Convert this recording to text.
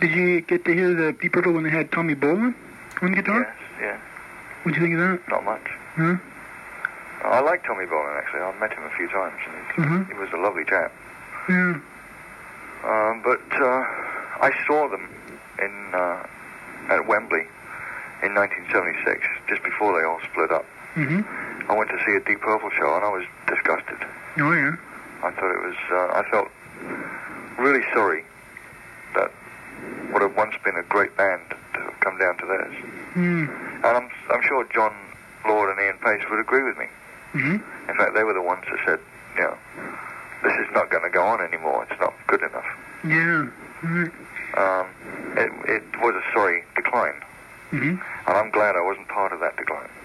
Did you get to hear the Deep Purple when they had Tommy Bolin on guitar? Yes, yeah. What'd you think of that? Not much. Huh? I like Tommy Bolin, actually. I've met him a few times, and he was a lovely chap. Yeah. But I saw them at Wembley in 1976, just before they all split up. I went to see a Deep Purple show, and I was disgusted. Oh, yeah. I thought it was... I felt really sorry that would have once been a great band to have come down to this. And I'm sure John Lord and Ian Pace would agree with me. In fact, they were the ones that said, you know, this is not going to go on anymore. It's not good enough. Yeah. It was a sorry decline. And I'm glad I wasn't